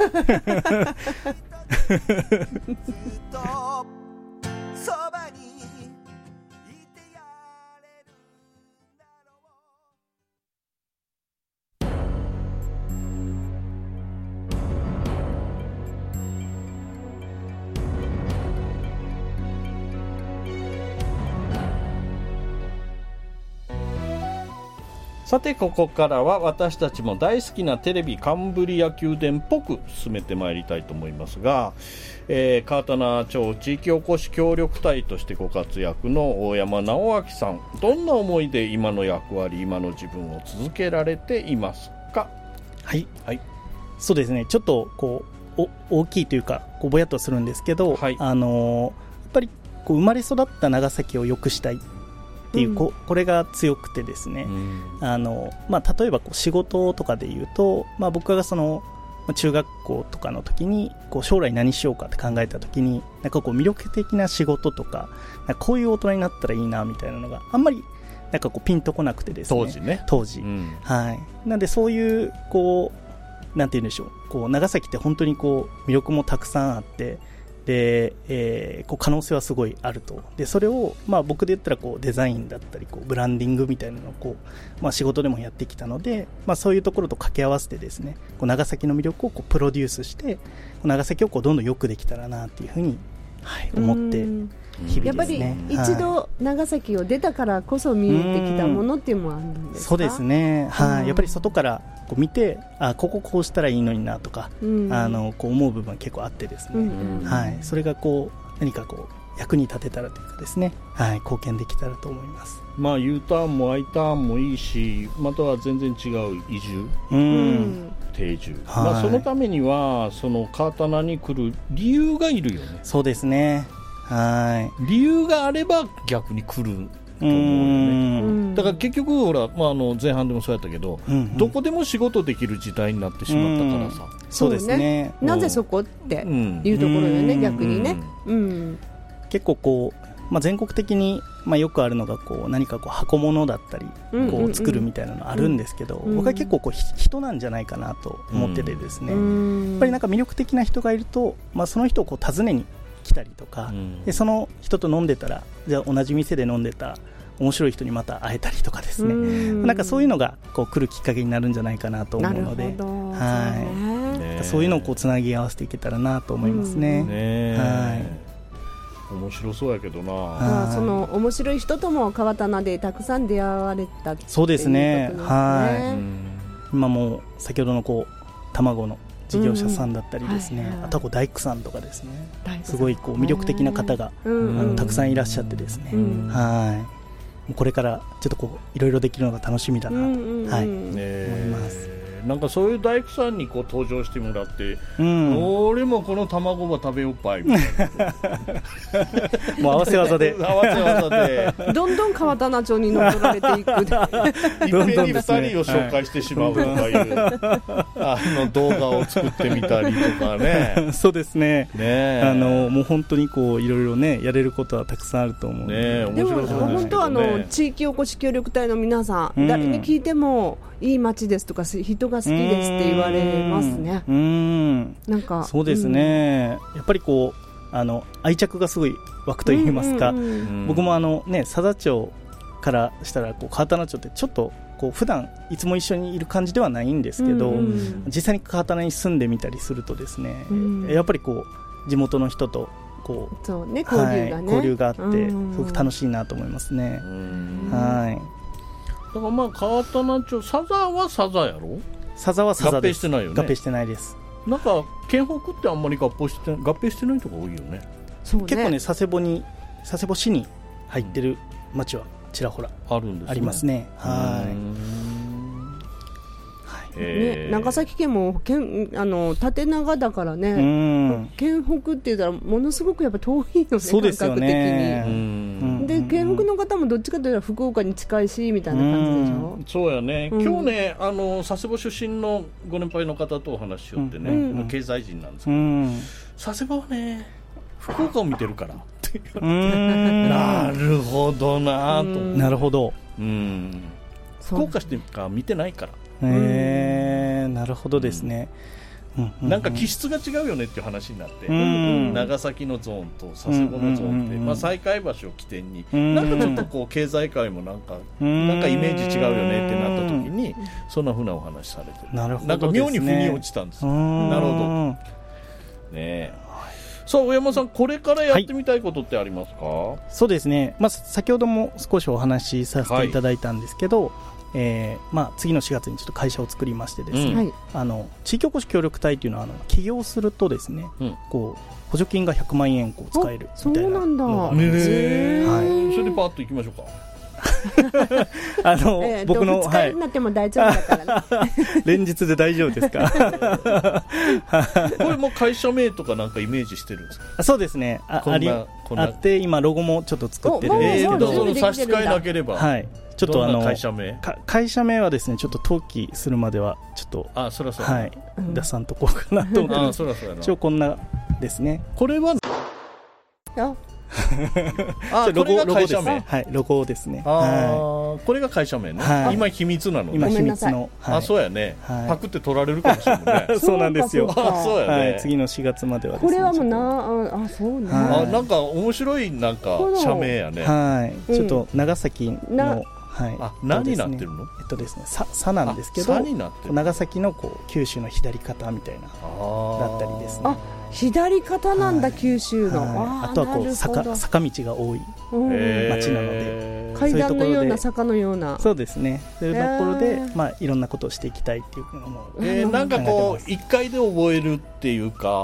Speaker 10: さてここからは私たちも大好きなテレビカンブリア宮殿っぽく進めてまいりたいと思いますが、川棚町地域おこし協力隊としてご活躍の大山直明さん、どんな思いで今の役割、今の自分を続けられていますか？
Speaker 12: はい、はい、そうですね、ちょっとこう大きいというかこうぼやっとするんですけど、はい、やっぱりこう生まれ育った長崎を良くしたいっていう、これが強くてですね、例えばこう仕事とかでいうと、僕がその中学校とかの時にこう将来何しようかって考えた時に、なんかこう魅力的な仕事とか、こういう大人になったらいいなみたいなのがあんまりなんかこうピンとこなくてですね、当時、はい、なんでそういうこうなんて言うんでしょう、こう長崎って本当にこう魅力もたくさんあって、でこう可能性はすごいあると。でそれを、僕で言ったらこうデザインだったりこうブランディングみたいなのをこう、仕事でもやってきたので、そういうところと掛け合わせてですね、こう長崎の魅力をこうプロデュースして長崎をこうどんどんよくできたらなっていうふうに、思って日々ですね。
Speaker 11: やっぱり一度長崎を出たからこそ見えてきたものっていうのもあるんですか？
Speaker 12: そうですね、はい、やっぱり外からこう見て、こうしたらいいのになとか、こう思う部分は結構あってですね、はい、それがこう何かこう役に立てたらというかですね、はい、貢献できたらと思います。
Speaker 10: U ターンも I ターンもいいし、または全然違う移住、定住、そのためにはその川棚に来る理由がいるよね。
Speaker 12: そうですね、はい、
Speaker 10: 理由があれば逆に来ると思うよね。だから結局ほら、前半でもそうやったけど、どこでも仕事できる時代になってしまったからさ、
Speaker 12: そうですね、
Speaker 11: なぜそこっていうところよね、逆にね、
Speaker 12: 結構こう、全国的に、よくあるのがこう何かこう箱物だったりこう作るみたいなのあるんですけど、僕は結構こう人なんじゃないかなと思っててですね、やっぱりなんか魅力的な人がいると、その人をこう訪ねに来たりとか、でその人と飲んでたら、じゃあ同じ店で飲んでた面白い人にまた会えたりとかですね、なんかそういうのがこう来るきっかけになるんじゃないかなと思うので、そういうのをこうつなぎ合わせていけたらなと思いますね。はい、
Speaker 10: 面白そうやけどな。
Speaker 11: その面白い人とも川棚でたくさん出会われたっていうことですね。
Speaker 12: そうですね、はい、今も先ほどのこう卵の事業者さんだったりですね、あとはこう大工さんとかですね、すごいこう魅力的な方がたくさんいらっしゃってですね、はい、これからちょっとこういろいろできるのが楽しみだなと、はい、思います。
Speaker 10: なんかそういう大工さんにこう登場してもらって、俺もこの卵ば食べよっぱいみたいな
Speaker 12: もう合わせ技で
Speaker 11: どんどん川棚町に乗っ取られていく
Speaker 10: いっぺんに2人を紹介してしまうとかいう動画を作ってみたりとかね
Speaker 12: そうですね、もう本当にこういろいろねやれることはたくさんあると思うので、
Speaker 11: でも本当は地域おこし協力隊の皆さん、誰に聞いてもいい街ですとか人が好きですって言われますね。なんか
Speaker 12: そうですね、やっぱりこう愛着がすごい湧くと言いますか、僕も佐々町からしたらこう川棚町ってちょっとこう普段いつも一緒にいる感じではないんですけど、実際に川棚に住んでみたりするとですね、やっぱりこう地元の人とこう
Speaker 11: そうね、交流があって
Speaker 12: すごく楽しいなと思いますね。はい。
Speaker 10: だからまあ川棚町、サザはサザやろ？
Speaker 12: サザはサザです。
Speaker 10: 合併してないよね。
Speaker 12: 合併してないです。
Speaker 10: なんか県北ってあんまり合併してないとこ多いよね。
Speaker 11: そうね。
Speaker 12: 結構ね、佐世保市に入ってる町はちらほら
Speaker 10: あるんですね。
Speaker 12: ありますね。はい。
Speaker 11: 長崎県も縦長だからね、県北って言ったらものすごくやっぱ遠いのね、
Speaker 12: そうですよね、
Speaker 11: 感覚的に。で県北の方もどっちかというと福岡に近いしみたいな感じでしょ。
Speaker 10: そうやね、今日ね佐世保出身のご年配の方とお話ししよってね、経済人なんですけど、佐世保はね福岡を見てるからってなるほどなと。
Speaker 12: なるほど、
Speaker 10: 福岡してか見てないから。
Speaker 12: なるほどですね、
Speaker 10: なんか気質が違うよねっていう話になって、長崎のゾーンと佐世保のゾーンで、西海橋を起点に、なんかちょっとこう経済界もなんかイメージ違うよねってなった時に、そんなふうなお話されて、
Speaker 12: なんか
Speaker 10: 妙に腑に落ちたんですよ。なるほどねえ。さあ大山さん、これからやってみたいことってありますか？
Speaker 12: そうですね、先ほども少しお話しさせていただいたんですけど、次の4月にちょっと会社を作りましてですね、地域おこし協力隊というのは起業するとですね、こう補助金が100万円こう使えるみたいなのがあるんです。
Speaker 10: それでパーッといきましょうか。
Speaker 12: 僕の
Speaker 11: 2日になっても大丈夫だからね
Speaker 12: 連日で大丈夫ですか？
Speaker 10: これも会社名とかなんかイメージしてるんですか？
Speaker 12: そうですね、あって今ロゴもちょっと作ってるんですけど、
Speaker 10: その差し支えなければ、
Speaker 12: ちょっと
Speaker 10: 会社名
Speaker 12: はですね、ちょっと登記するまではちょっと出さんとこうかなと思ってます。一応こんなですね。
Speaker 10: これは
Speaker 12: ロゴですね。はい、ロゴですね。
Speaker 10: これが会社名ね。今秘密なの。
Speaker 12: 今秘密の。
Speaker 10: そうやね。パクって取られるかもしれないね。
Speaker 12: そうなんですよ。
Speaker 10: そうやね。
Speaker 12: 次の4月までは。
Speaker 11: これはもうそうね。
Speaker 10: なんか面白いなんか社名やね。
Speaker 12: はい。ちょっと長崎の。
Speaker 10: 何になってるの？
Speaker 12: ですね、さなんですけど、長崎のこう九州の左肩みたいなだったりですね。
Speaker 11: 左肩なんだ、九州の。
Speaker 12: あとはこう坂道が多い町なので、
Speaker 11: 階段のような坂のような。
Speaker 12: そうですね。そういうところでいろんなことをしていきたいっていうのも、
Speaker 10: なんかこう一回で覚えるっていうか、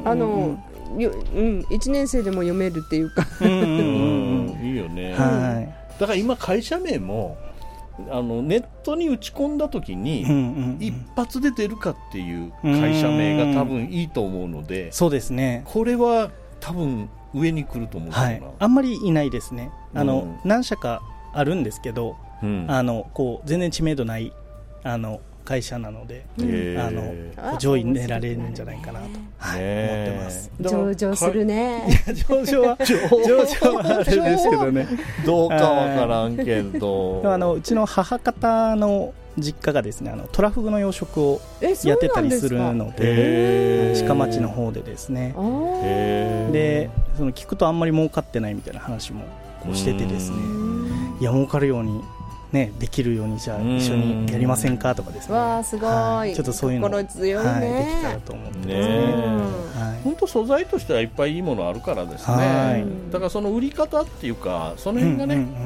Speaker 11: 1年生でも読めるっていうか、
Speaker 10: いいよね。だから今会社名もネットに打ち込んだ時に一発で出るかっていう会社名が多分いいと思うので、
Speaker 12: そうですね、
Speaker 10: これは多分上に来ると思うからな。
Speaker 12: あんまりいないですね。何社かあるんですけど、こう全然知名度ない会社なので、上位狙られるんじゃないかなと思ってます。
Speaker 11: 上場するね。
Speaker 12: 上場はあれですけどね、
Speaker 10: どうかわからんけど、
Speaker 12: うちの母方の実家がですね、トラフグの養殖をやってたりするので、鹿町の方でですね、で聞くとあんまり儲かってないみたいな話もしててですね、いや儲かるようにね、できるようにじゃあ一緒にやりませんかとかですね。
Speaker 11: わあ、すごい。
Speaker 12: ちょっとそういうの
Speaker 11: 心強いね。
Speaker 12: できたらと思ってですね。
Speaker 10: 本当素材としてはいっぱいいいものあるからですね。だからその売り方っていうか、その辺がね、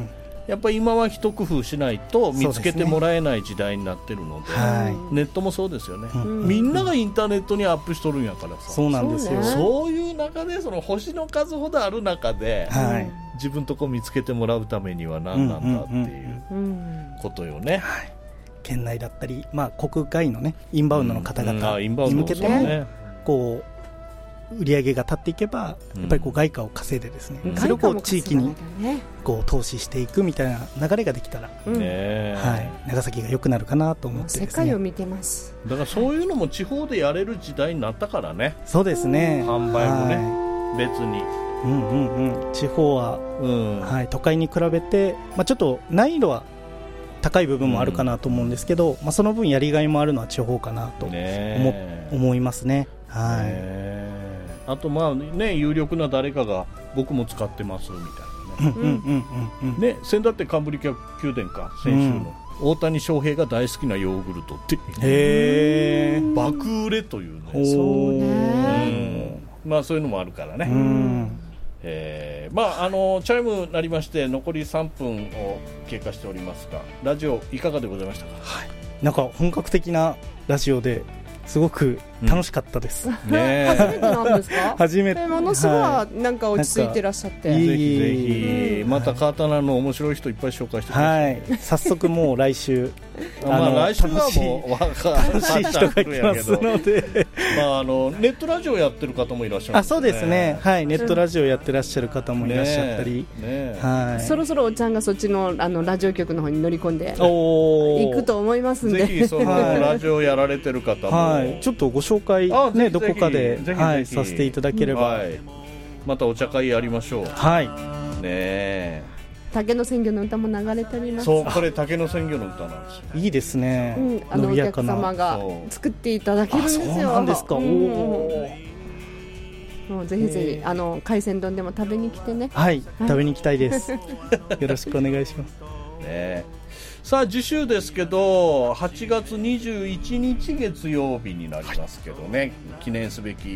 Speaker 10: やっぱり今は一工夫しないと見つけてもらえない時代になってるので、ネットもそうですよね、みんながインターネットにアップしとるんやからさ。
Speaker 12: そうなんですよ。
Speaker 10: そういう中でその星の数ほどある中で、自分とこ見つけてもらうためには何なんだっていうことよね。
Speaker 12: 県内だったり、国外のねインバウンドの方々に向けても、こう売り上げが立っていけば、やっぱりこう外貨を稼いでですね、それをこう地域にこう投資していくみたいな流れができたら、長崎が良くなるかなと思ってですね。
Speaker 11: 世界を見てます。
Speaker 10: だからそういうのも地方でやれる時代になったからね。
Speaker 12: そうですね。
Speaker 10: 販売もね、別に。
Speaker 12: 地方は、都会に比べて、ちょっと難易度は高い部分もあるかなと思うんですけど、その分やりがいもあるのは地方かなと思いますね。
Speaker 10: あと有力な誰かが僕も使ってますみたいなね。先だってカンブリア宮殿か、先週の大谷翔平が大好きなヨーグルトって爆売れというね。そうね。そういうのもあるからね。チャイムなりまして残り3分を経過しておりますが、ラジオいかがでございましたか？
Speaker 12: なんか本格的なラジオですごく楽しかったです、
Speaker 11: 初めてなんですか？
Speaker 12: 初めて。
Speaker 11: ものすごいなんか落ち着いてらっしゃって、
Speaker 10: ぜひぜひまた川棚の面白い人いっぱい紹介してください。
Speaker 12: 早速もう来週
Speaker 10: 来週はもう
Speaker 12: 楽しい人が来ますので
Speaker 10: ネットラジオやってる方もいらっしゃるんですね。
Speaker 12: そうですね、ネットラジオやってらっしゃる方もいらっしゃったり、
Speaker 11: そろそろおちゃんがそっちのラジオ局の方に乗り込んでいくと思いますんで、
Speaker 10: ぜひそのラジオやられてる方も
Speaker 12: ちょっとご紹介どこかでさせていただければ、
Speaker 10: またお茶会やりましょう。
Speaker 11: 竹の鮮魚の歌も流れております。
Speaker 10: そう、これ竹の鮮魚の歌なんですよ。
Speaker 12: いいですね。
Speaker 11: お客様が作っていただけるんですよ。
Speaker 12: そうなんですか。
Speaker 11: もうぜひぜひ海鮮丼でも食べに来てね。
Speaker 12: 食べに行きたいです。よろしくお願いします。
Speaker 10: さあ次週ですけど8月21日月曜日になりますけどね、記念すべき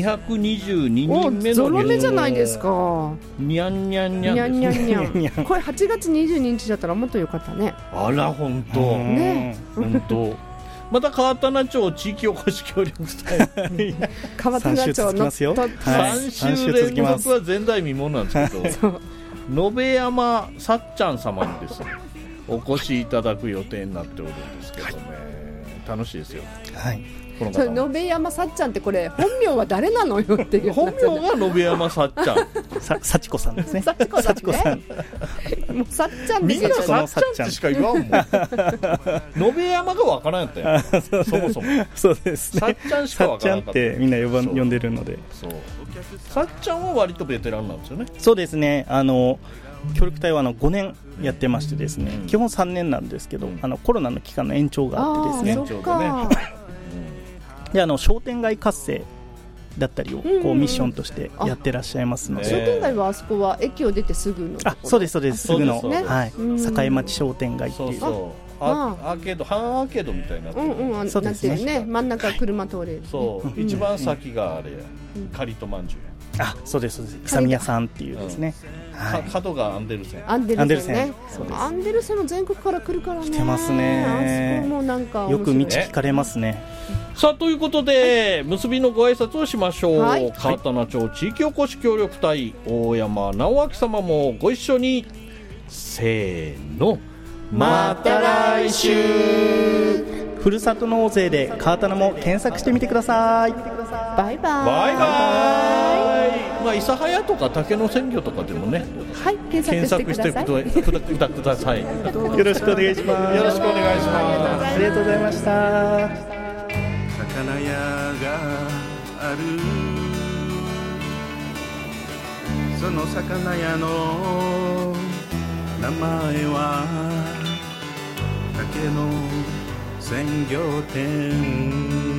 Speaker 10: 222人目の
Speaker 11: ゾロ目じゃないですか。
Speaker 10: にゃんにゃんにゃんです
Speaker 11: ね。これ8月22日だったらもっとよかったね。
Speaker 10: あら本当
Speaker 11: ね、
Speaker 10: 本当。また川棚町地域おこし協力隊
Speaker 11: 川棚町の
Speaker 10: 3週連続は前代未聞なんですけど野辺山さっちゃん様にですねお越しいただく予定になっておるんですけどね、楽しいですよ。
Speaker 11: それ野辺山さっちゃんってこれ本名は誰なのよっていう
Speaker 10: 本名が野辺山さっちゃん
Speaker 12: 幸子さんですね。
Speaker 11: 幸子さんね。もうさっちゃん
Speaker 10: みんなさっちゃんってしか言わんもん。野辺山がわからんやったよ。そもそも。
Speaker 12: そうですね。
Speaker 10: さっちゃんしかわからなかった。
Speaker 12: さっちゃんってみんな呼んでるので。
Speaker 10: さっちゃんは割とベテランなんですよね。
Speaker 12: そうですね。協力隊は5年やってましてですね、基本3年なんですけど、コロナの期間の延長があってですね、で商店街活性だったりをこうミッションとしてやってらっしゃいますので、
Speaker 11: 商店街はあそこは駅を出てすぐのところ。
Speaker 12: そうですそうです、すぐの栄町商店街っていう、
Speaker 10: アーケード、半アーケードみたいになってる。
Speaker 11: そうですね。真ん中車通れる。
Speaker 10: そう一番先があれカリとまんじゅう。
Speaker 12: そうですそうです。勇屋さんっていうですね。
Speaker 10: 角がアンデルセン。
Speaker 11: アンデルセンね。アンデルセンの全国から来るからね。
Speaker 12: 来てますね。
Speaker 11: あそこもなんか
Speaker 12: よく道聞かれますね。
Speaker 10: さあということで結びのご挨拶をしましょう。川棚町地域おこし協力隊大山直明様もご一緒に。せーの。
Speaker 12: また来週。ふるさと納税で川棚も検索してみてください。
Speaker 11: バイバイ。
Speaker 10: バイバイ。諫早とか竹の鮮魚とかでもね、検索してください。
Speaker 12: よろしくお願いします。
Speaker 10: よろしくお願いします。
Speaker 12: ありがとうございました。
Speaker 15: 魚屋がある、その魚屋の名前は竹の鮮魚店。